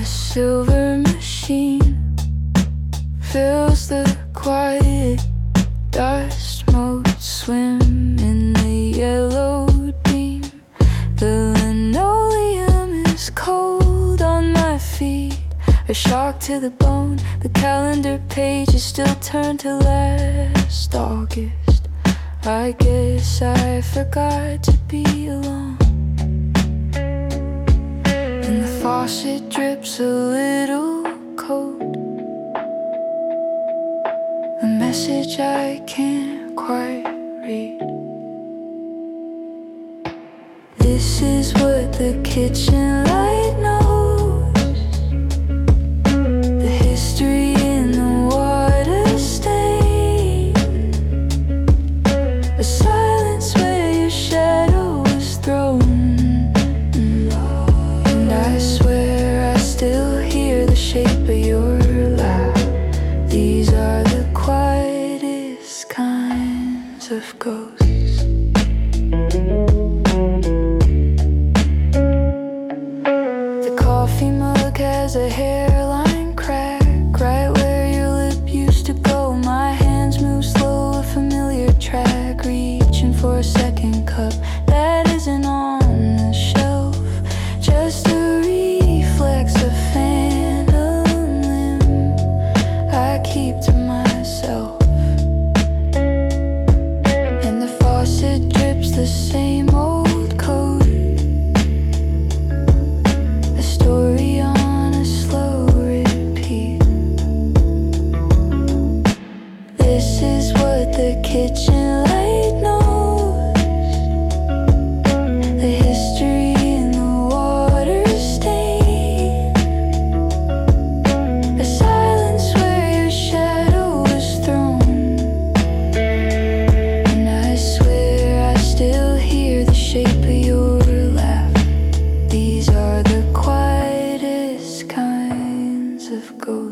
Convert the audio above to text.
A silver machine fills the quiet dust motes swim in the yellow beam. The linoleum is cold on my feet, a shock to the bone. The calendar page is still turned to last August. I guess I forgot to be alone. And the faucet drips a little cold, a message I can't quite read. This is what the kitchen light knows, the history in the water stain, a silence where your shadow was thrown. And I swear I still hear the shape of your laugh. These are the quietest kinds of ghosts. The coffee mug has a hairline crack right where your lip used to go. My hands move slow, a familiar track, reaching for a second cup that isn't on the shelf, just a reflex of phantom limb I keep to myself. And the faucet drips the same old code, a story on a slow repeat. This is what the kitchen light knows, the history in the water stain, a silence where your shadow was thrown. And I swear I still hear the shape of your laugh. These are the quietest kinds of ghosts.